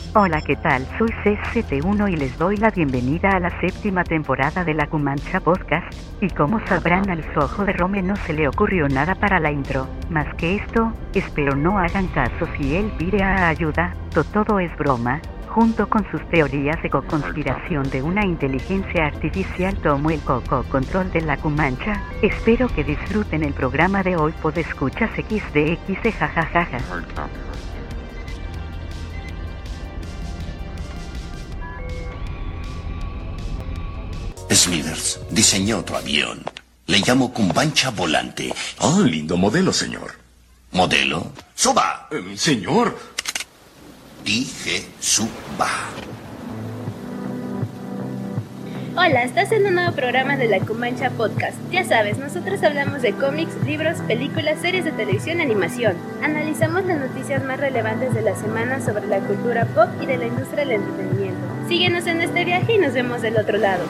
Hola, ¿qué tal? Soy CCT1 y les doy la bienvenida a la séptima temporada de La Cumancha Podcast, y como sabrán, al Sojo de Rome no se le ocurrió nada para la intro, más que esto. Espero no hagan caso si él pide a ayuda, todo es broma. Junto con sus teorías de co-conspiración de una inteligencia artificial tomó el control de La Cumancha. Espero que disfruten el programa de hoy. Podescuchas XDX, jajajaja. Smithers diseñó otro avión. Le llamo Cumbancha Volante. Ah, lindo modelo, señor. ¿Modelo? ¡Suba! Señor. Dije suba. Hola, estás en un nuevo programa de La Cumancha Podcast. Ya sabes, nosotros hablamos de cómics, libros, películas, series de televisión y animación. Analizamos las noticias más relevantes de la semana sobre la cultura pop y de la industria del entretenimiento. Síguenos en este viaje y nos vemos del otro lado.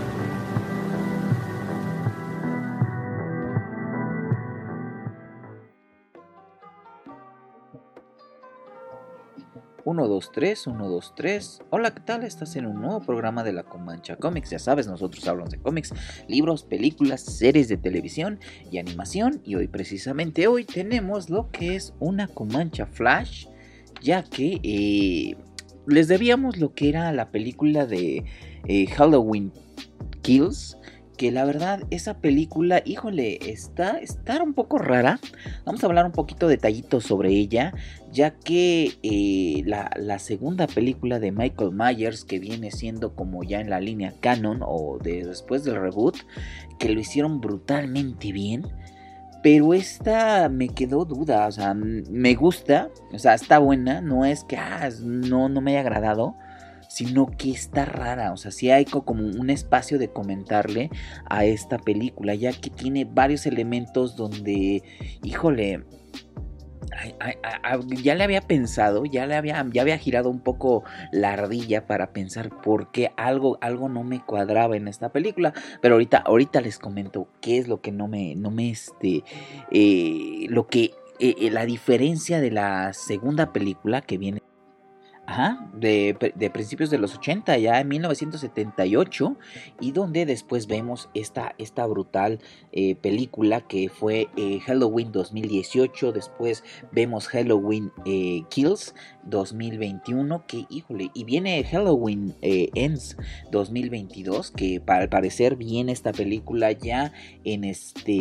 1, 2, 3, 1, 2, 3. Hola, ¿qué tal? Estás en un nuevo programa de La Cumancha Comics. Ya sabes, nosotros hablamos de cómics, libros, películas, series de televisión y animación. Y precisamente hoy, tenemos lo que es una Cumancha Flash, ya que les debíamos lo que era la película de Halloween Kills. Que la verdad, esa película, híjole, está un poco rara. Vamos a hablar un poquito detallitos sobre ella, ya que la segunda película de Michael Myers, que viene siendo como ya en la línea canon o después del reboot, que lo hicieron brutalmente bien. Pero esta me quedó duda, o sea, me gusta, o sea, está buena, no es que no me haya agradado, sino que está rara. O sea, sí hay como un espacio de comentarle a esta película, ya que tiene varios elementos donde, híjole, ya le había pensado, ya había girado un poco la ardilla para pensar por qué algo no me cuadraba en esta película, pero ahorita les comento qué es lo que la diferencia de la segunda película que viene. De principios de los 80, ya en 1978, y donde después vemos esta brutal película que fue Halloween 2018, después vemos Halloween Kills 2021, que híjole, y viene Halloween Ends 2022, que al parecer viene esta película ya en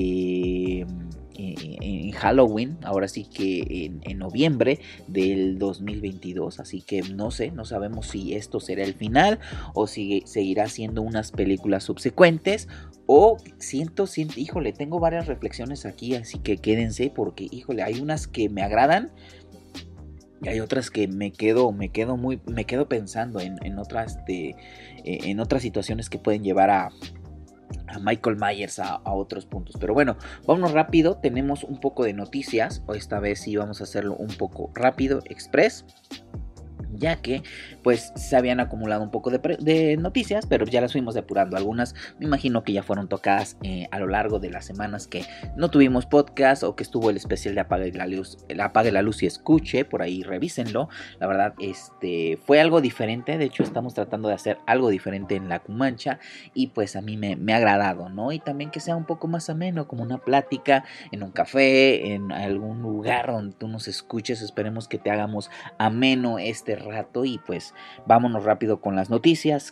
Halloween, ahora sí que en noviembre del 2022, así que no sabemos si esto será el final o si seguirá siendo unas películas subsecuentes, o híjole, tengo varias reflexiones aquí, así que quédense porque híjole, hay unas que me agradan y hay otras que me quedo pensando en otras situaciones que pueden llevar a Michael Myers a otros puntos. Pero bueno, vámonos rápido. Tenemos un poco de noticias. Esta vez sí vamos a hacerlo un poco rápido, express, ya que pues se habían acumulado un poco de noticias, pero ya las fuimos depurando. Algunas me imagino que ya fueron tocadas a lo largo de las semanas que no tuvimos podcast, o que estuvo el especial de Apague la Luz y Escuche. Por ahí revísenlo. La verdad, fue algo diferente. De hecho, estamos tratando de hacer algo diferente en La Cumancha, y pues a mí me ha agradado, ¿no? Y también que sea un poco más ameno, como una plática en un café, en algún lugar donde tú nos escuches. Esperemos que te hagamos ameno este rato, y pues vámonos rápido con las noticias.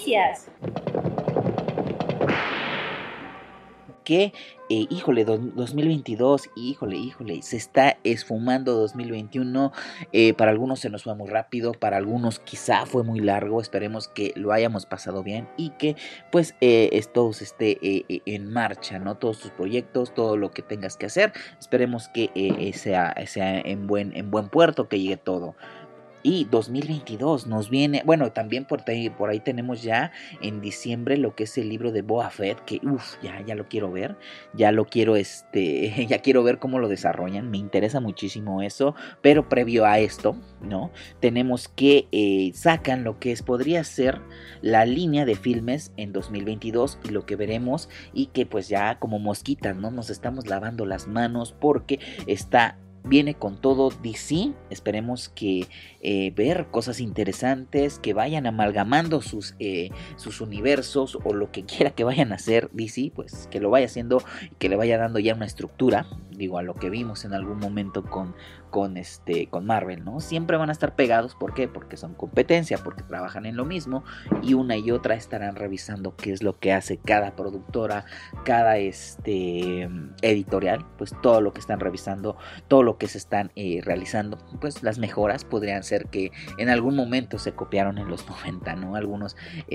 Que híjole, 2022, híjole, se está esfumando 2021. Para algunos se nos fue muy rápido, para algunos quizá fue muy largo. Esperemos que lo hayamos pasado bien y que pues todo esté en marcha, ¿no? Todos tus proyectos, todo lo que tengas que hacer, esperemos que sea en buen puerto, que llegue todo. Y 2022 nos viene, bueno, también por ahí tenemos ya en diciembre lo que es el libro de Boba Fett, que ya lo quiero ver, ya quiero ver cómo lo desarrollan, me interesa muchísimo eso. Pero previo a esto, ¿no? Tenemos que sacan lo que podría ser la línea de filmes en 2022, y lo que veremos, y que pues ya como mosquitas, ¿no? Nos estamos lavando las manos porque está viene con todo DC. Esperemos que ver cosas interesantes, que vayan amalgamando sus universos o lo que quiera que vayan a hacer DC, pues que lo vaya haciendo y que le vaya dando ya una estructura, digo, a lo que vimos en algún momento con Marvel, ¿no? Siempre van a estar pegados, ¿por qué? Porque son competencia, porque trabajan en lo mismo y una y otra estarán revisando qué es lo que hace cada productora, cada editorial, pues todo lo que están revisando, todo lo que se están realizando, pues las mejoras podrían ser que en algún momento se copiaron en los 90, ¿no? Algunos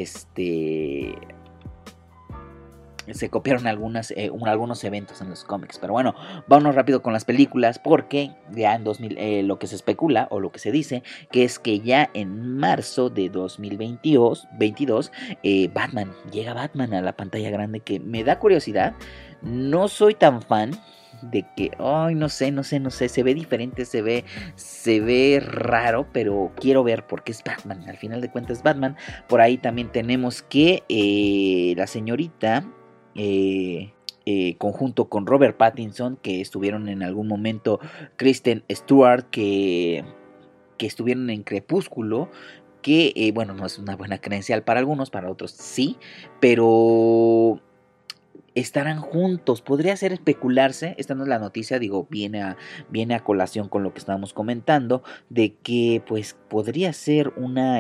se copiaron algunos eventos en los cómics. Pero bueno, vámonos rápido con las películas, porque ya en 2000 lo que se especula o lo que se dice que es que ya en marzo de 2022 llega Batman a la pantalla grande, que me da curiosidad. No soy tan fan de que, no sé, se ve diferente, se ve raro, pero quiero ver porque es Batman, al final de cuentas es Batman. Por ahí también tenemos que la señorita, conjunto con Robert Pattinson, que estuvieron en algún momento, Kristen Stewart, que estuvieron en Crepúsculo, que bueno, no es una buena credencial para algunos, para otros sí, pero estarán juntos. Podría ser especularse, esta no es la noticia, digo, viene a colación con lo que estábamos comentando, de que pues podría ser una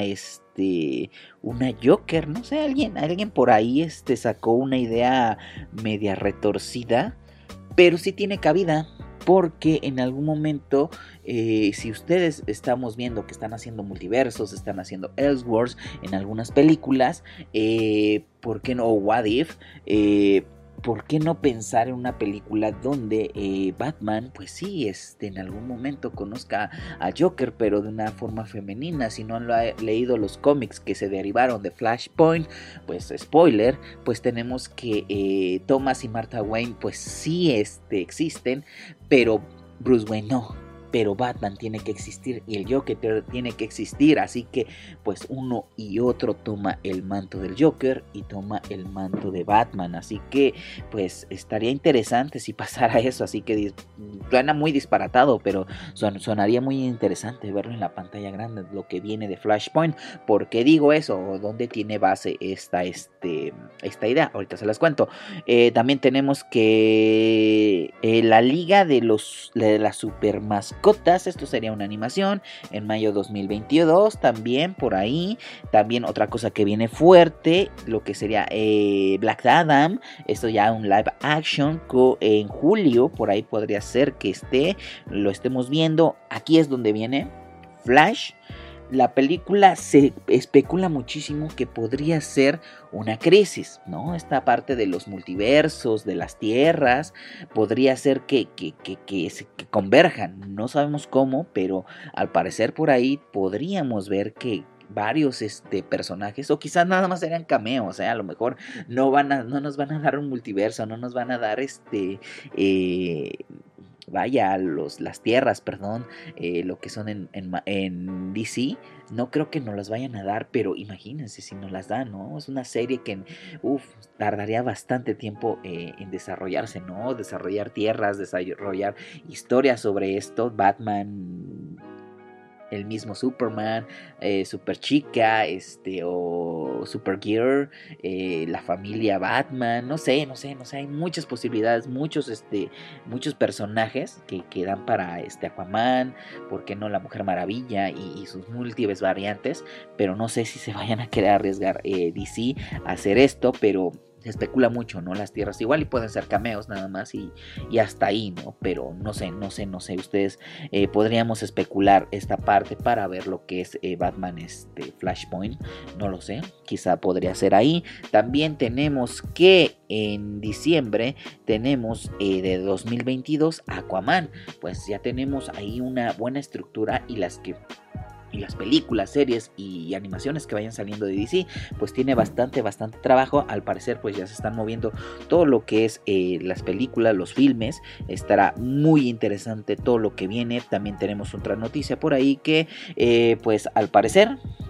Joker, no sé, alguien por ahí sacó una idea media retorcida, pero sí tiene cabida. Porque en algún momento, si ustedes estamos viendo que están haciendo multiversos, están haciendo Elseworlds en algunas películas, ¿por qué no? O What If, ¿por qué no pensar en una película donde Batman, pues sí, en algún momento conozca a Joker, pero de una forma femenina? Si no han leído los cómics que se derivaron de Flashpoint, pues spoiler, pues tenemos que Thomas y Martha Wayne, pues sí existen, pero Bruce Wayne no. Pero Batman tiene que existir y el Joker tiene que existir, así que pues uno y otro toma el manto del Joker y toma el manto de Batman, así que pues estaría interesante si pasara eso, así que suena muy disparatado, pero sonaría muy interesante verlo en la pantalla grande, lo que viene de Flashpoint. ¿Por qué digo eso? ¿Dónde tiene base esta idea? Ahorita se las cuento. También tenemos que la Liga de las Super Mascotas, esto sería una animación en mayo 2022, también por ahí. También otra cosa que viene fuerte, lo que sería Black Adam, esto ya un live action en julio, por ahí podría ser que lo estemos viendo. Aquí es donde viene Flash. La película se especula muchísimo que podría ser una crisis, ¿no? Esta parte de los multiversos, de las tierras, podría ser que converjan. No sabemos cómo, pero al parecer por ahí podríamos ver que varios personajes, o quizás nada más eran cameos, a lo mejor no nos van a dar un multiverso, no nos van a dar las tierras, perdón, lo que son en DC, no creo que nos las vayan a dar, pero imagínense si nos las dan, ¿no? Es una serie que tardaría bastante tiempo en desarrollarse, ¿no? Desarrollar tierras, desarrollar historias sobre esto. Batman, el mismo Superman, Superchica, o Supergirl, la familia Batman, no sé, hay muchas posibilidades, muchos personajes que dan para Aquaman, ¿por qué no la Mujer Maravilla y sus múltiples variantes? Pero no sé si se vayan a querer arriesgar DC a hacer esto, pero se especula mucho, ¿no? Las tierras igual y pueden ser cameos nada más y hasta ahí, ¿no? Pero no sé, ustedes podríamos especular esta parte para ver lo que es Batman Flashpoint, no lo sé, quizá podría ser ahí. También tenemos que en diciembre tenemos de 2022 Aquaman, pues ya tenemos ahí una buena estructura y las películas, series y animaciones que vayan saliendo de DC, pues tiene bastante trabajo. Al parecer pues ya se están moviendo todo lo que es las películas, los filmes. Estará muy interesante todo lo que viene. También tenemos otra noticia por ahí que pues al parecer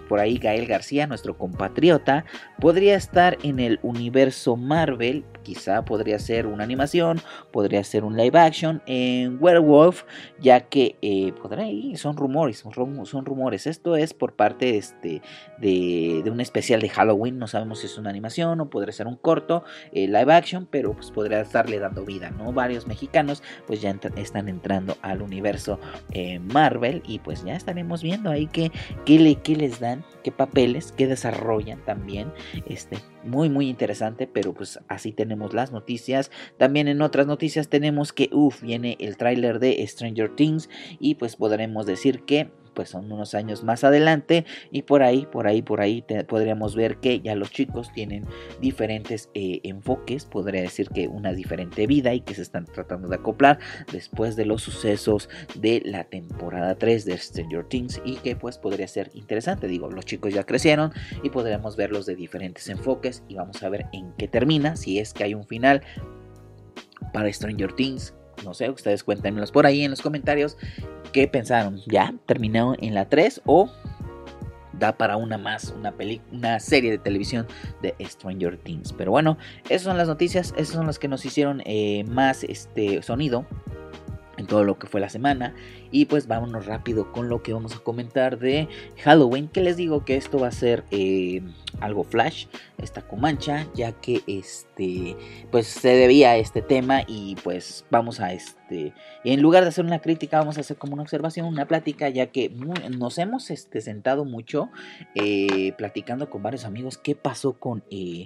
por ahí Gael García, nuestro compatriota, podría estar en el universo Marvel. Quizá podría ser una animación, podría ser un live action en Werewolf, ya que son rumores. Esto es por parte de un especial de Halloween. No sabemos si es una animación o podría ser un corto live action, pero pues podría estarle dando vida, ¿no? Varios mexicanos pues ya están entrando al universo Marvel, y pues ya estaremos viendo ahí qué les dan, qué papeles, qué desarrollan también. Muy muy interesante, pero pues así tenemos las noticias. También en otras noticias tenemos que viene el tráiler de Stranger Things, y pues podremos decir que pues son unos años más adelante, y por ahí podríamos ver que ya los chicos tienen diferentes enfoques, podría decir que una diferente vida, y que se están tratando de acoplar después de los sucesos de la temporada 3 de Stranger Things, y que pues podría ser interesante. Digo, los chicos ya crecieron y podremos verlos de diferentes enfoques, y vamos a ver en qué termina, si es que hay un final para Stranger Things. No sé, ustedes cuéntenmelos por ahí en los comentarios. ¿Qué pensaron? ¿Ya terminó en la 3 o da para una serie de televisión de Stranger Things? Pero bueno, esas son las noticias, esas son las que nos hicieron más sonido en todo lo que fue la semana. Y pues vámonos rápido con lo que vamos a comentar de Halloween, que les digo que esto va a ser algo flash, esta Comancha, ya que pues se debía a este tema, y pues vamos a en lugar de hacer una crítica, vamos a hacer como una observación, una plática, ya que nos hemos sentado mucho platicando con varios amigos qué pasó con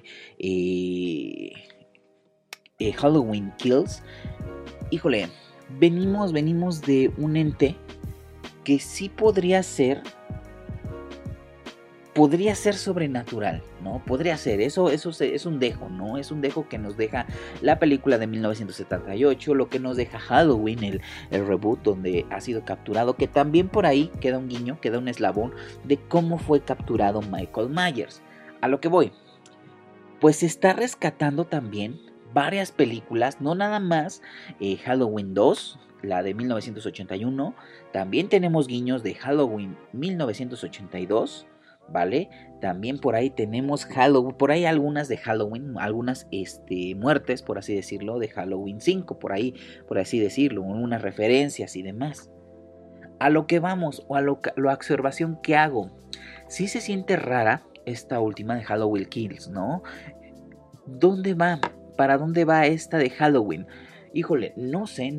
Halloween Kills. Híjole, venimos de un ente que sí podría ser sobrenatural, ¿no? Podría ser, eso es un dejo, ¿no? Es un dejo que nos deja la película de 1978, lo que nos deja Halloween, el reboot donde ha sido capturado, que también por ahí queda un guiño, queda un eslabón de cómo fue capturado Michael Myers. A lo que voy, pues se está rescatando también varias películas, no nada más Halloween 2, la de 1981, también tenemos guiños de Halloween 1982, ¿vale? También por ahí tenemos Halloween, por ahí algunas de Halloween, algunas muertes, por así decirlo, de Halloween 5, por así decirlo, unas referencias y demás. A lo que vamos, o a la observación que hago, sí se siente rara esta última de Halloween Kills, ¿no? ¿Dónde va? ¿Para dónde va esta de Halloween? Híjole, no sé,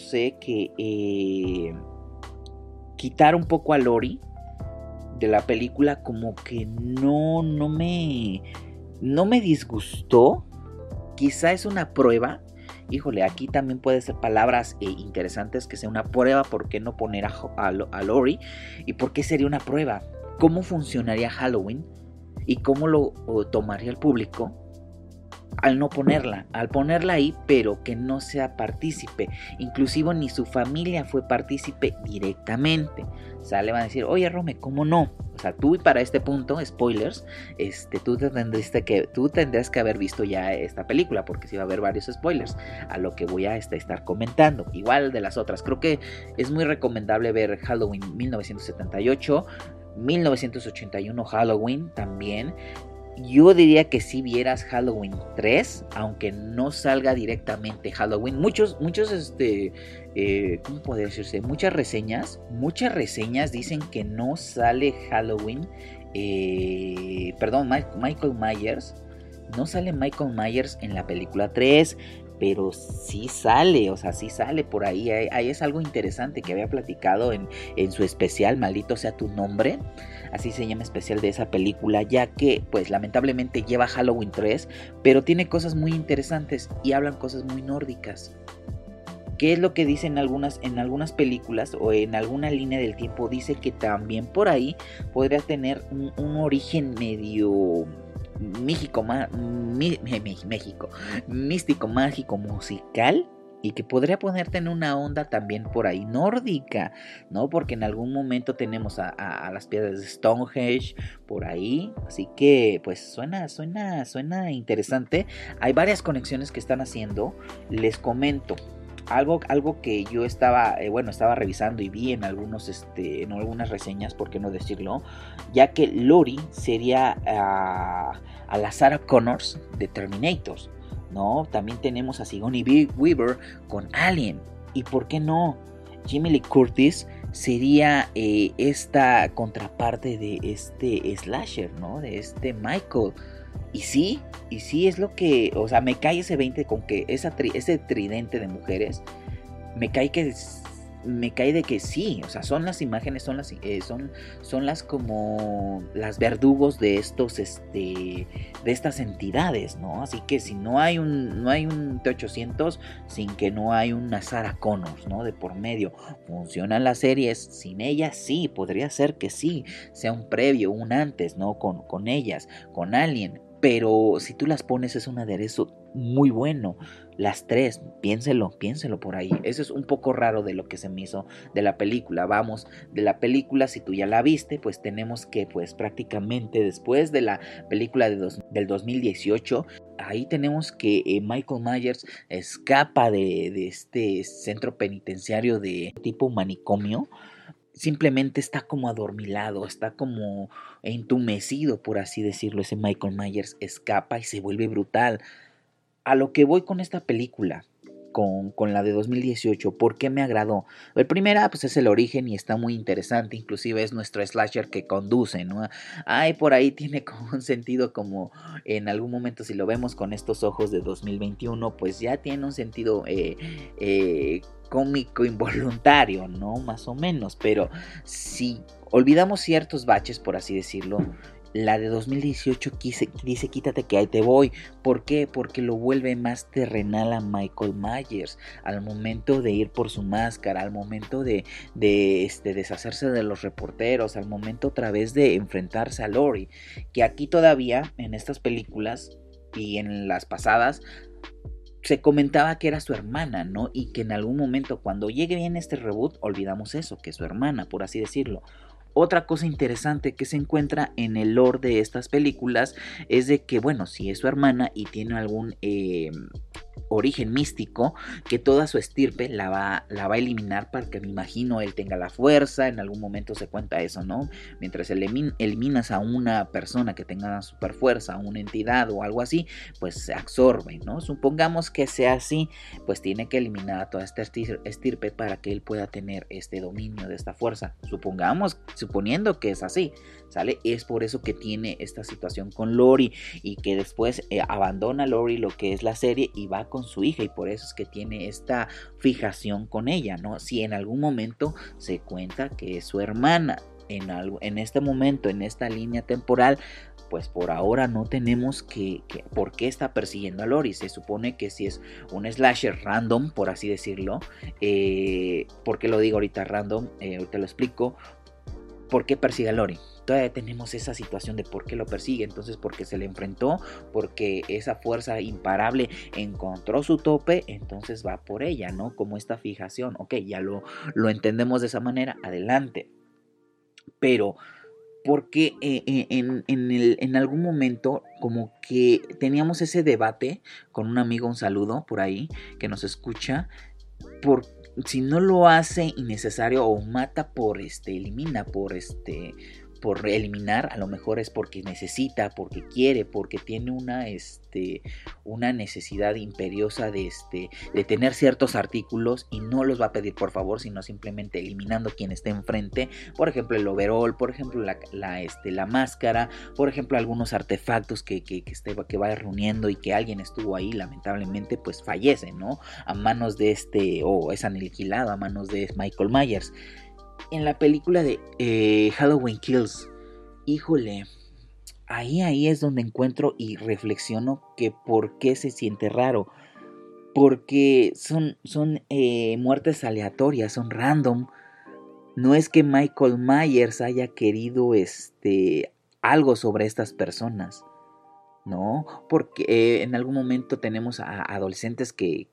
que quitar un poco a Laurie de la película como que no me disgustó. Quizá es una prueba. Híjole, aquí también puede ser palabras interesantes, que sea una prueba. ¿Por qué no poner a Laurie? ¿Y por qué sería una prueba? ¿Cómo funcionaría Halloween? ¿Y cómo lo tomaría el público al no ponerla? Al ponerla ahí, pero que no sea partícipe. Inclusive ni su familia fue partícipe directamente. Le van a decir, oye Rome, ¿cómo no? O sea, tú, y para este punto, spoilers, tú tendrías que haber visto ya esta película, porque sí va a haber varios spoilers a lo que voy a estar comentando. Igual de las otras, creo que es muy recomendable ver Halloween 1978, 1981 Halloween también. Yo diría que si vieras Halloween 3, aunque no salga directamente Halloween. Muchos, ¿cómo puede decirse? Muchas reseñas dicen que no sale Halloween, Michael Myers. No sale Michael Myers en la película 3, pero sí sale, por ahí. Ahí es algo interesante que había platicado en su especial, Maldito sea tu nombre. Así se llama, especial de esa película, ya que pues lamentablemente lleva Halloween 3, pero tiene cosas muy interesantes y hablan cosas muy nórdicas. ¿Qué es lo que dicen en algunas películas o en alguna línea del tiempo? Dice que también por ahí podría tener un origen medio místico, mágico, musical, y que podría ponerte en una onda también por ahí nórdica, ¿no? Porque en algún momento tenemos a las piedras de Stonehenge por ahí, así que pues suena interesante. Hay varias conexiones que están haciendo. Les comento, algo que yo estaba revisando y vi en en algunas reseñas, por qué no decirlo, ya que Lori sería a la Sarah Connors de Terminators, ¿no? También tenemos a Sigourney Weaver con Alien, y por qué no, Jamie Lee Curtis sería esta contraparte de este slasher, ¿no? De este Michael. Y sí es lo que, o sea, me cae ese 20 con que ese tridente de mujeres, me cae de que sí, o sea, son las imágenes, son las como las verdugos de de estas entidades, ¿no? Así que si no hay un T-800, sin que no hay una Sarah Connors, ¿no? De por medio, funcionan las series, sin ellas sí, podría ser que sí, sea un previo, un antes, ¿no? Con ellas, con Alien. Pero si tú las pones es un aderezo muy bueno. Las tres, piénselo por ahí. Eso es un poco raro de lo que se me hizo de la película. Vamos, de la película, si tú ya la viste, pues tenemos que, pues prácticamente después de la película del 2018, ahí tenemos que Michael Myers escapa de este centro penitenciario de tipo manicomio. Simplemente está como adormilado, está como entumecido, por así decirlo. Ese Michael Myers escapa y se vuelve brutal. A lo que voy con esta película, con la de 2018, ¿por qué me agradó? El primera, pues es el origen y está muy interesante, inclusive es nuestro slasher que conduce, ¿no? Ay, por ahí tiene como un sentido como en algún momento, si lo vemos con estos ojos de 2021, pues ya tiene un sentido cómico involuntario, ¿no? Más o menos, pero si olvidamos ciertos baches, por así decirlo, la de 2018 dice quítate que ahí te voy. ¿Por qué? Porque lo vuelve más terrenal a Michael Myers al momento de ir por su máscara, al momento de deshacerse de los reporteros, al momento otra vez de enfrentarse a Lori, que aquí todavía en estas películas y en las pasadas se comentaba que era su hermana, ¿no? Y que en algún momento cuando llegue bien este reboot olvidamos eso, que es su hermana, por así decirlo. Otra cosa interesante que se encuentra en el lore de estas películas es de que, bueno, si es su hermana y tiene algún origen místico, que toda su estirpe la va a eliminar para que, me imagino, él tenga la fuerza. En algún momento se cuenta eso, ¿no? Mientras eliminas a una persona que tenga super fuerza, a una entidad o algo así, pues se absorbe, ¿no? Supongamos que sea así, pues tiene que eliminar a toda esta estirpe para que él pueda tener este dominio de esta fuerza. Suponiendo que es así, ¿sale? Es por eso que tiene esta situación con Lori y que después abandona Lori lo que es la serie y va con su hija, y por eso es que tiene esta fijación con ella, ¿no? Si en algún momento se cuenta que es su hermana, en este momento, en esta línea temporal, pues por ahora no tenemos por qué está persiguiendo a Lori. Se supone que si es un slasher random, por así decirlo, ¿por qué lo digo ahorita random? Ahorita lo explico. ¿Por qué persigue a Lori? Todavía tenemos esa situación de por qué lo persigue. Entonces, porque se le enfrentó, porque esa fuerza imparable encontró su tope, entonces va por ella, ¿no? Como esta fijación. Ok, ya lo entendemos de esa manera, adelante. Pero porque en algún momento como que teníamos ese debate con un amigo, un saludo por ahí, que nos escucha, si no lo hace innecesario o mata elimina por eliminar, a lo mejor es porque necesita, porque quiere, porque tiene una necesidad imperiosa de tener ciertos artículos y no los va a pedir por favor, sino simplemente eliminando quien esté enfrente. Por ejemplo, el overall, por ejemplo, la máscara, por ejemplo, algunos artefactos que va reuniendo y que alguien estuvo ahí, lamentablemente, pues fallece, ¿no? A manos de es aniquilado a manos de Michael Myers. En la película de Halloween Kills, híjole, ahí es donde encuentro y reflexiono que por qué se siente raro. Porque son muertes aleatorias, son random. No es que Michael Myers haya querido algo sobre estas personas, ¿no? Porque en algún momento tenemos a adolescentes que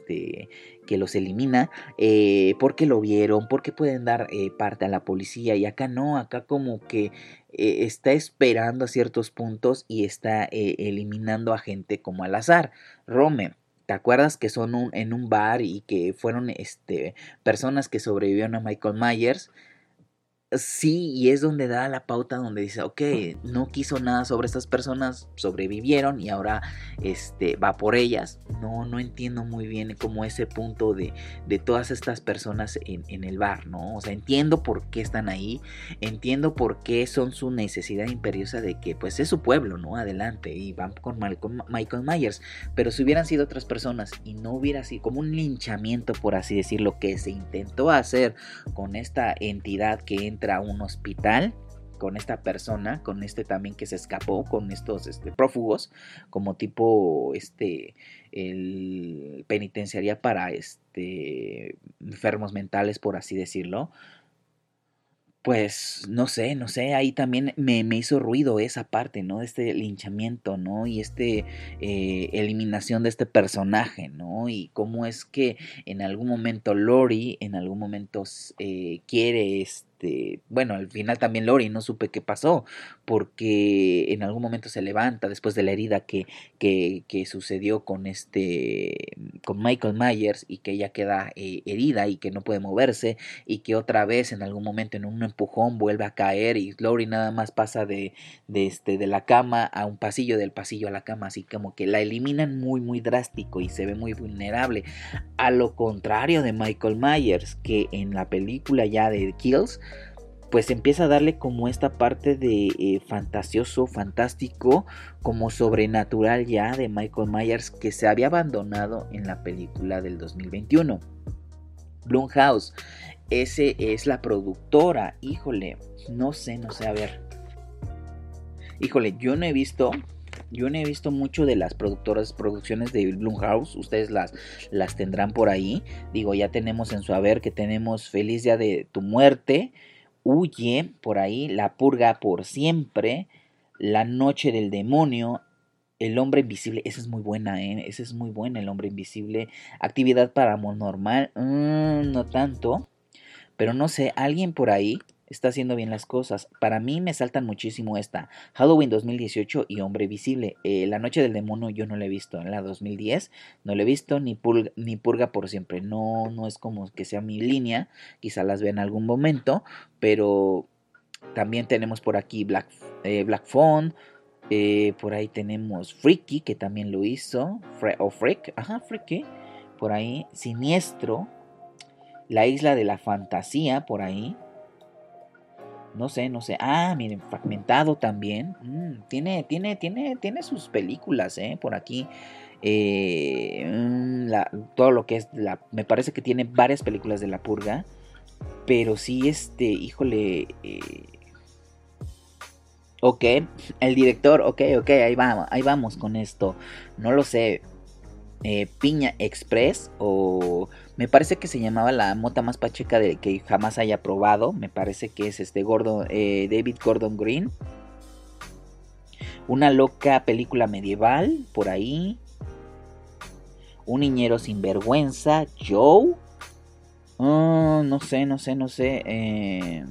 los elimina porque lo vieron, porque pueden dar parte a la policía, y acá no, acá como que está esperando a ciertos puntos y está eliminando a gente como al azar. Rome, ¿te acuerdas que son en un bar y que fueron personas que sobrevivieron a Michael Myers? Sí, y es donde da la pauta donde dice, ok, no quiso nada sobre estas personas, sobrevivieron y ahora va por ellas. No entiendo muy bien como ese punto de todas estas personas en el bar, ¿no? O sea, entiendo por qué están ahí, entiendo por qué son su necesidad imperiosa de que pues es su pueblo, ¿no? Adelante, y van con Michael Myers. Pero si hubieran sido otras personas y no hubiera sido como un linchamiento, por así decirlo, que se intentó hacer con esta entidad que entra a un hospital, con esta persona, con también que se escapó, con estos prófugos, como tipo el penitenciaría para enfermos mentales, por así decirlo. Pues no sé, ahí también me hizo ruido esa parte, ¿no? Este linchamiento, ¿no? Y eliminación de este personaje, ¿no? Y cómo es que en algún momento Lori, en algún momento quiere bueno, al final también Lori, no supe qué pasó, porque en algún momento se levanta después de la herida que sucedió con con Michael Myers, y que ella queda herida y que no puede moverse, y que otra vez en algún momento en un empujón vuelve a caer, y Lori nada más pasa de la cama a un pasillo, del pasillo a la cama, así como que la eliminan muy drástico y se ve muy vulnerable, a lo contrario de Michael Myers, que en la película ya de Kills pues empieza a darle como esta parte de fantasioso, fantástico, como sobrenatural ya de Michael Myers, que se había abandonado en la película del 2021. Blumhouse, ese es la productora. Híjole, no sé, a ver. Híjole, yo no he visto mucho de las producciones de Blumhouse. Ustedes las tendrán por ahí. Digo, ya tenemos en su haber que tenemos Feliz Día de tu Muerte, Huye, por ahí, La Purga por Siempre, La Noche del Demonio, El Hombre Invisible. Esa es muy buena, esa es muy buena, El Hombre Invisible. Actividad Paranormal, no tanto, pero no sé, alguien por ahí está haciendo bien las cosas. Para mí me saltan muchísimo esta Halloween 2018 y Hombre Visible. La Noche del Demonio yo no la he visto. En la 2010 no la he visto, ni Purga por Siempre. No es como que sea mi línea. Quizá las vea en algún momento. Pero también tenemos por aquí Black Phone. Por ahí tenemos Freaky, que también lo hizo. Freaky. Por ahí Siniestro. La Isla de la Fantasía, por ahí. No sé. Ah, miren, Fragmentado también. Tiene sus películas, por aquí. Todo lo que es me parece que tiene varias películas de La Purga. Pero sí, híjole. Ok, el director, ok, ahí vamos con esto. No lo sé. Piña Express, o me parece que se llamaba la mota más pacheca de que jamás haya probado. Me parece que es David Gordon Green. Una loca película medieval, por ahí. Un niñero sin vergüenza, Joe. No sé.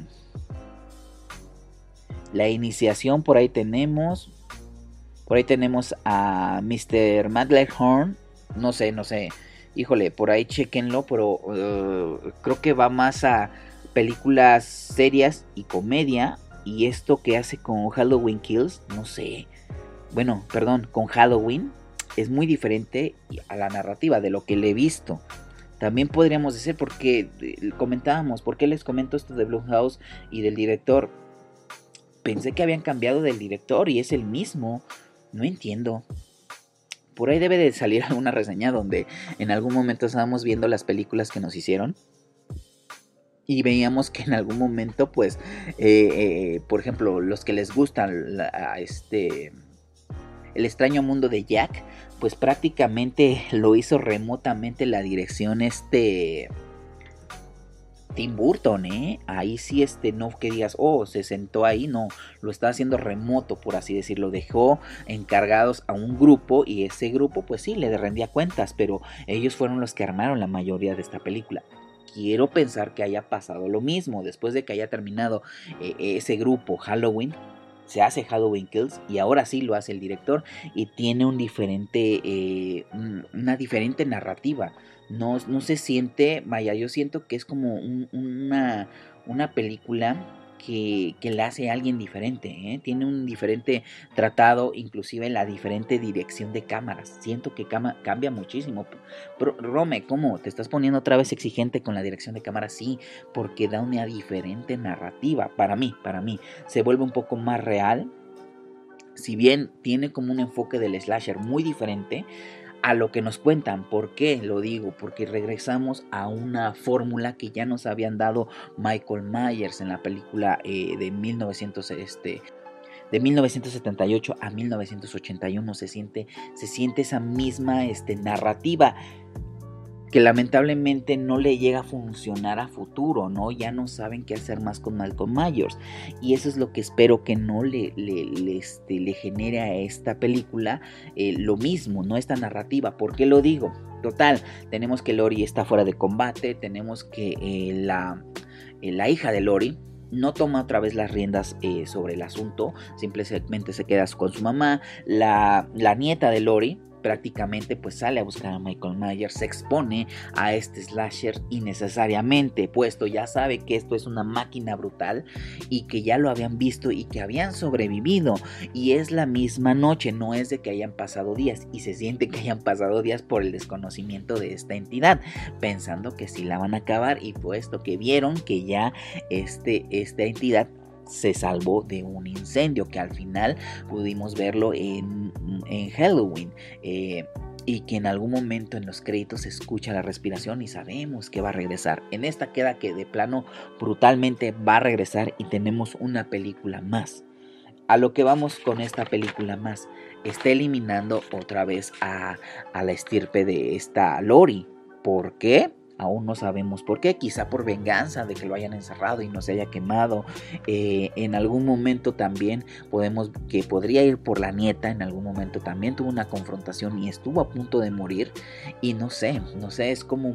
La Iniciación, por ahí tenemos. Por ahí tenemos a Mr. Madlehorn. No sé. Híjole, por ahí chequenlo, pero creo que va más a películas serias y comedia. Y esto que hace con Halloween Kills, no sé. Bueno, perdón, con Halloween es muy diferente a la narrativa de lo que le he visto. También podríamos decir, porque comentábamos, ¿por qué les comento esto de Blumhouse y del director? Pensé que habían cambiado del director y es el mismo. No entiendo. Por ahí debe de salir alguna reseña donde en algún momento estábamos viendo las películas que nos hicieron y veíamos que en algún momento, pues, por ejemplo, los que les gustan El extraño mundo de Jack, pues prácticamente lo hizo remotamente la dirección Tim Burton, ahí sí no que digas, se sentó ahí, no, lo está haciendo remoto, por así decirlo, dejó encargados a un grupo y ese grupo pues sí, le rendía cuentas, pero ellos fueron los que armaron la mayoría de esta película. Quiero pensar que haya pasado lo mismo, después de que haya terminado ese grupo Halloween, se hace Halloween Kills y ahora sí lo hace el director y tiene una diferente narrativa. No se siente, vaya, yo siento que es como una película que la hace alguien diferente, ¿eh? Tiene un diferente tratado, inclusive la diferente dirección de cámaras. Siento que cambia muchísimo. Pero, Rome, ¿cómo? ¿Te estás poniendo otra vez exigente con la dirección de cámara? Sí, porque da una diferente narrativa. Para mí, se vuelve un poco más real. Si bien tiene como un enfoque del slasher muy diferente a lo que nos cuentan. ¿Por qué lo digo? Porque regresamos a una fórmula que ya nos habían dado Michael Myers en la película de 1978 a 1981. Se siente esa misma narrativa que lamentablemente no le llega a funcionar a futuro, ¿no? Ya no saben qué hacer más con Michael Myers. Y eso es lo que espero que no le genere a esta película lo mismo, ¿no? Esta narrativa. ¿Por qué lo digo? Total, tenemos que Laurie está fuera de combate, tenemos que la hija de Laurie no toma otra vez las riendas sobre el asunto, simplemente se queda con su mamá. La nieta de Laurie prácticamente pues sale a buscar a Michael Myers, se expone a este slasher innecesariamente, puesto ya sabe que esto es una máquina brutal y que ya lo habían visto y que habían sobrevivido, y es la misma noche, no es de que hayan pasado días, y se siente que hayan pasado días por el desconocimiento de esta entidad, pensando que sí la van a acabar, y puesto que vieron que ya esta entidad se salvó de un incendio que al final pudimos verlo en Halloween, y que en algún momento en los créditos se escucha la respiración y sabemos que va a regresar. En esta queda que de plano brutalmente va a regresar y tenemos una película más. A lo que vamos con esta película más, está eliminando otra vez a la estirpe de esta Laurie. ¿Por qué? Aún no sabemos por qué, quizá por venganza de que lo hayan encerrado y no se haya quemado. En algún momento también podría ir por la nieta, en algún momento también tuvo una confrontación y estuvo a punto de morir. Y no sé, es como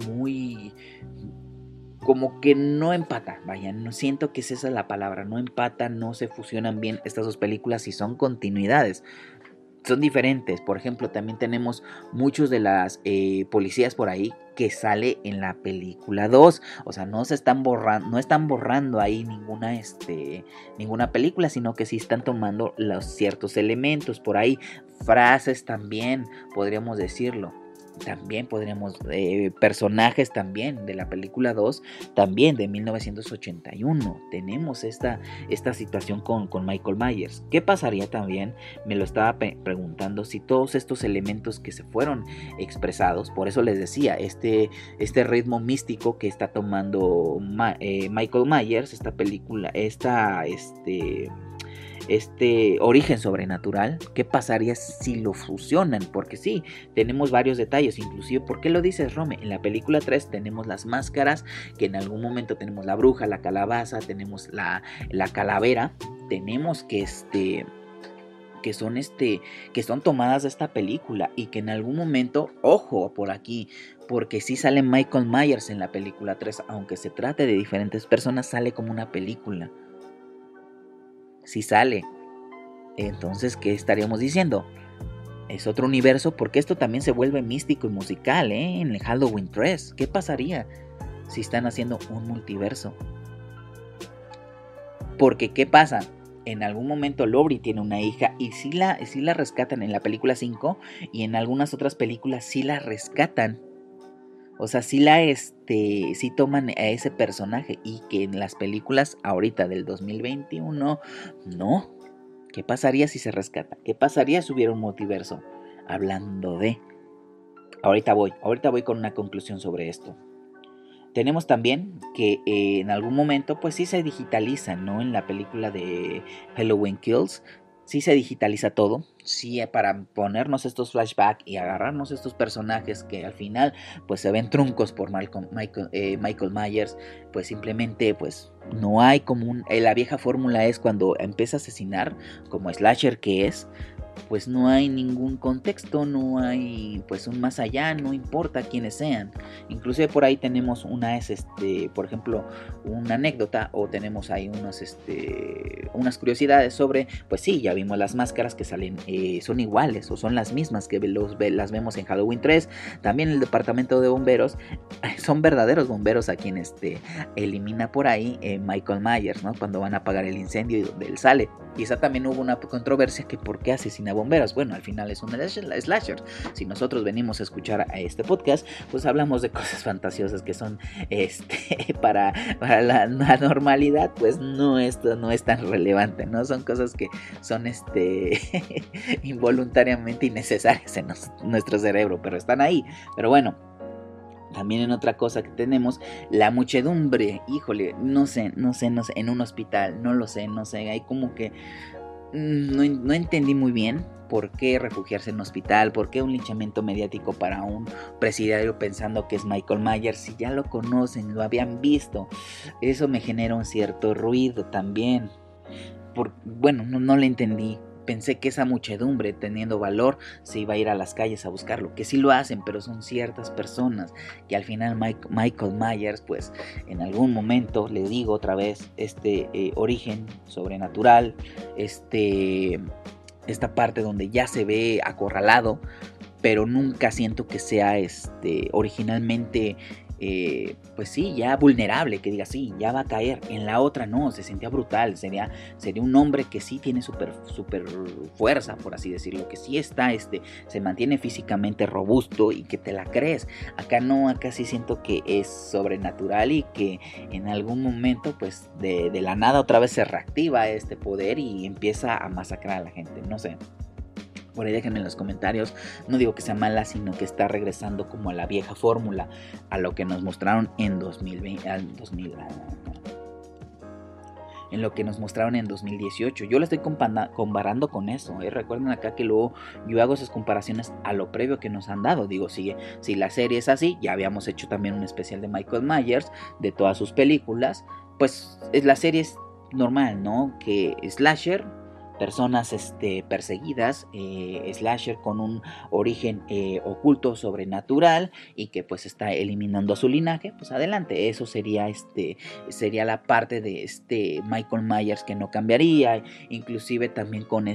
que no empata, vaya, no siento que esa es la palabra, no empata, no se fusionan bien estas dos películas y son continuidades. Son diferentes. Por ejemplo, también tenemos muchos de las policías por ahí que sale en la película 2. O sea, no están borrando ahí ninguna película, sino que sí están tomando los ciertos elementos por ahí. Frases también, podríamos decirlo. También podríamos, personajes también de la película 2, también de 1981. Tenemos esta situación con Michael Myers. ¿Qué pasaría también? Me lo estaba preguntando, si todos estos elementos que se fueron expresados, por eso les decía, este ritmo místico que está tomando Michael Myers, esta película, origen sobrenatural, ¿qué pasaría si lo fusionan? Porque sí, tenemos varios detalles, inclusive, ¿por qué lo dices, Rome? En la película 3 tenemos las máscaras, que en algún momento tenemos la bruja, la calabaza, tenemos la calavera, tenemos que son tomadas de esta película y que en algún momento, ojo por aquí, porque sí sale Michael Myers en la película 3, aunque se trate de diferentes personas, sale como una película. Si sale, entonces, ¿qué estaríamos diciendo? Es otro universo, porque esto también se vuelve místico y musical, en el Halloween 3. ¿Qué pasaría si están haciendo un multiverso? Porque, ¿qué pasa? En algún momento Laurie tiene una hija y sí la rescatan en la película 5, y en algunas otras películas sí la rescatan. O sea, sí toman a ese personaje, y que en las películas ahorita del 2021, no. ¿Qué pasaría si se rescata? ¿Qué pasaría si hubiera un multiverso? Hablando de... Ahorita voy con una conclusión sobre esto. Tenemos también que en algún momento, pues sí se digitaliza, ¿no? En la película de Halloween Kills, sí se digitaliza todo, sí, para ponernos estos flashbacks y agarrarnos estos personajes que al final pues se ven truncos por Michael Myers, pues simplemente pues no hay como la vieja fórmula es cuando empieza a asesinar como slasher que es, pues no hay ningún contexto, no hay pues un más allá, no importa quiénes sean. Inclusive por ahí tenemos por ejemplo, una anécdota, o tenemos ahí unas curiosidades sobre, pues sí, ya vimos las máscaras que salen, son iguales o son las mismas que las vemos en Halloween 3. También el departamento de bomberos son verdaderos bomberos a quien elimina por ahí Michael Myers, ¿no? Cuando van a apagar el incendio y donde él sale. Y esa también hubo una controversia, que por qué asesina bomberos. Bueno, al final es un slasher. Si nosotros venimos a escuchar a este podcast, pues hablamos de cosas fantasiosas que son para la normalidad, pues no es tan relevante, ¿no? Son cosas que son involuntariamente innecesarias en nuestro cerebro, pero están ahí. Pero bueno, también en otra cosa que tenemos, la muchedumbre, híjole, no sé, en un hospital, no sé, hay como que no entendí muy bien por qué refugiarse en un hospital, por qué un linchamiento mediático para un presidiario pensando que es Michael Myers, si ya lo conocen, lo habían visto. Eso me genera un cierto ruido también. Bueno, no le entendí. Pensé que esa muchedumbre, teniendo valor, se iba a ir a las calles a buscarlo, que sí lo hacen, pero son ciertas personas que al final Michael Myers, pues en algún momento, le digo otra vez, origen sobrenatural, esta parte donde ya se ve acorralado, pero nunca siento que sea originalmente pues sí, ya vulnerable, que diga sí, ya va a caer. En la otra no, se sentía brutal, sería un hombre que sí tiene super fuerza, por así decirlo, que sí está, se mantiene físicamente robusto y que te la crees. Acá no, acá sí siento que es sobrenatural y que en algún momento pues de la nada otra vez se reactiva este poder y empieza a masacrar a la gente, no sé. Por ahí déjenme en los comentarios, no digo que sea mala, sino que está regresando como a la vieja fórmula, a lo que nos mostraron en 2020, en lo que nos mostraron en 2018. Yo la estoy comparando con eso, recuerden acá que luego yo hago esas comparaciones a lo previo que nos han dado. Digo, si la serie es así, ya habíamos hecho también un especial de Michael Myers, de todas sus películas, pues la serie es normal, ¿no? Que slasher, personas perseguidas, slasher con un origen oculto, sobrenatural, y que pues está eliminando a su linaje, pues adelante. Eso sería la parte de Michael Myers que no cambiaría. Inclusive también con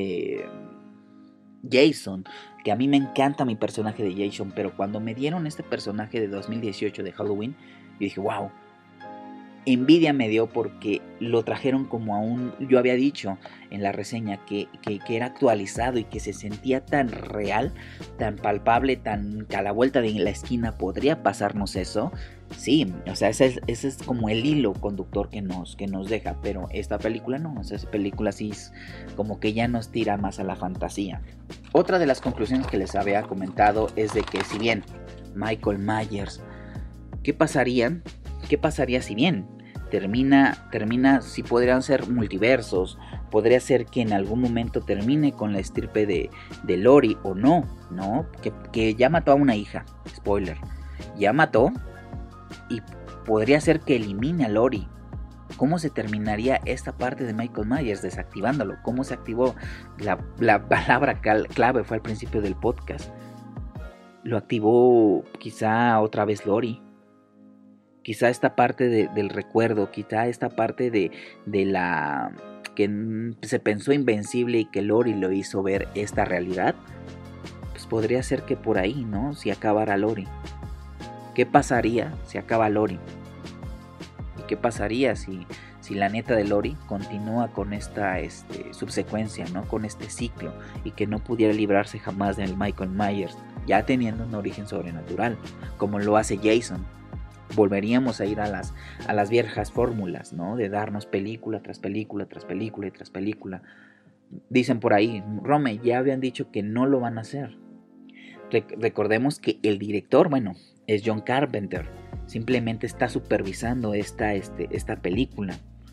Jason, que a mí me encanta mi personaje de Jason, pero cuando me dieron este personaje de 2018 de Halloween, yo dije wow, envidia me dio, porque lo trajeron como yo había dicho en la reseña que era actualizado y que se sentía tan real, tan palpable, tan que a la vuelta de la esquina podría pasarnos eso. Sí, o sea, ese es como el hilo conductor que nos deja, pero esta película no, o sea, esa película sí es como que ya nos tira más a la fantasía. Otra de las conclusiones que les había comentado es de que si bien Michael Myers, ¿qué pasaría si bien termina, si podrían ser multiversos? Podría ser que en algún momento termine con la estirpe de Lori, o no, que ya mató a una hija, spoiler, ya mató, y podría ser que elimine a Lori. ¿Cómo se terminaría esta parte de Michael Myers desactivándolo? ¿Cómo se activó? La palabra clave fue al principio del podcast. Lo activó quizá otra vez Lori. Quizá esta parte del recuerdo, quizá esta parte de la que se pensó invencible y que Lori lo hizo ver esta realidad. Pues podría ser que por ahí, ¿no? Si acabara Lori. ¿Qué pasaría si acaba Lori? ¿Y qué pasaría si la neta de Lori continúa con esta subsecuencia, ¿no? Con este ciclo, y que no pudiera librarse jamás del Michael Myers, ya teniendo un origen sobrenatural, como lo hace Jason? Volveríamos a ir a las viejas fórmulas, ¿no? De darnos película tras película, tras película y tras película. Dicen por ahí, Rome, ya habían dicho que no lo van a hacer. Recordemos que el director, es John Carpenter. Simplemente está supervisando esta película.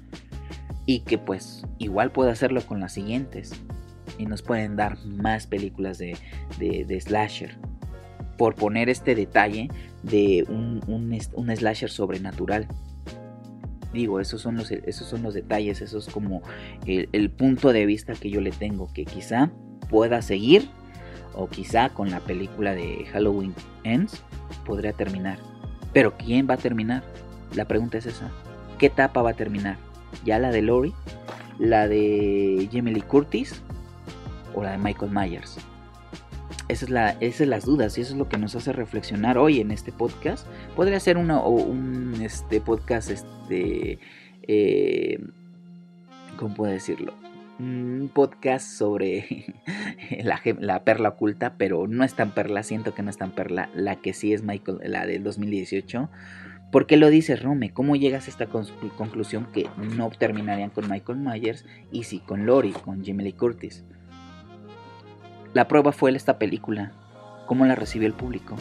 Y que pues igual puede hacerlo con las siguientes. Y nos pueden dar más películas de slasher. Por poner este detalle de un slasher sobrenatural. Digo, esos son los detalles, eso es como el punto de vista que yo le tengo, que quizá pueda seguir, o quizá con la película de Halloween Ends podría terminar. Pero ¿quién va a terminar? La pregunta es esa. ¿Qué etapa va a terminar? ¿Ya la de Laurie? ¿La de Jamie Lee Curtis? ¿O la de Michael Myers? Esas son las dudas, y eso es lo que nos hace reflexionar hoy en este podcast. Podría ser un podcast, ¿cómo puedo decirlo? Un podcast sobre la perla oculta, pero no es tan perla, siento que no es tan perla. La que sí es Michael, la del 2018. ¿Por qué lo dices, Rome? ¿Cómo llegas a esta conclusión que no terminarían con Michael Myers y sí con Laurie, con Jamie Lee Curtis? La prueba fue esta película. ¿Cómo la recibió el público?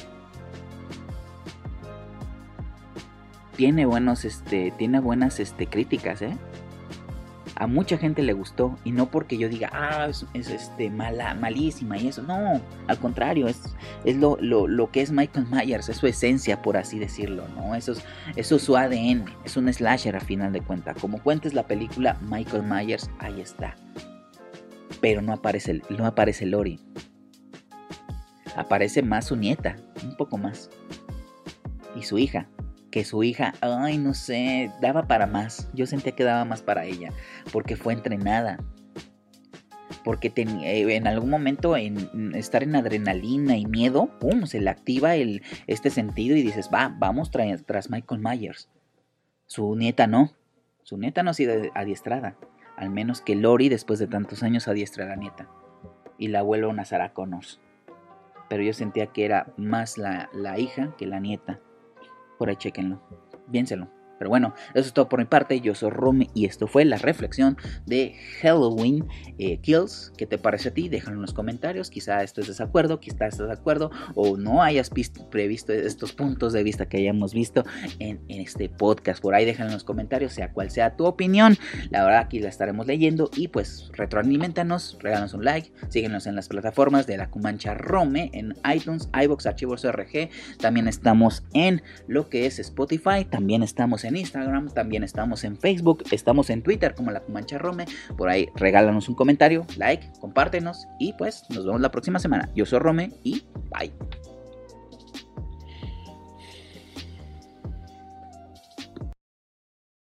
Tiene buenas críticas, ¿eh? A mucha gente le gustó, y no porque yo diga, es malísima y eso. No, al contrario, es lo que es Michael Myers, es su esencia, por así decirlo, ¿no? Eso es su ADN, es un slasher a final de cuentas. Como cuentes la película Michael Myers, ahí está. Pero no aparece Laurie. Aparece más su nieta, un poco más. Y su hija. Que su hija, no sé, daba para más. Yo sentía que daba más para ella. Porque fue entrenada. Porque en algún momento, en estar en adrenalina y miedo, ¡pum!, se le activa este sentido y dices, vamos tras Michael Myers. Su nieta no. Su nieta no ha sido adiestrada. Al menos que Laurie, después de tantos años, adiestra a la nieta. Y la vuelve una Sarah Connors. Pero yo sentía que era más la hija que la nieta. Por ahí chequenlo, piénsenlo. Pero bueno, eso es todo por mi parte. Yo soy Rome y esto fue la reflexión de Halloween Kills. ¿Qué te parece a ti? Déjalo en los comentarios. Quizá estés de desacuerdo, quizá estés de acuerdo, o no hayas previsto estos puntos de vista que hayamos visto en este podcast. Por ahí déjalo en los comentarios, sea cual sea tu opinión. La verdad, aquí la estaremos leyendo. Y pues retroalimentanos, regálanos un like, síguenos en las plataformas de La Cumancha Rome, en iTunes, iVoox, Archivos RG. También estamos en lo que es Spotify, también estamos en Instagram, también estamos en Facebook, estamos en Twitter como La Cumancha Rome. Por ahí regálanos un comentario, like, compártenos y pues nos vemos la próxima semana. Yo soy Rome y bye.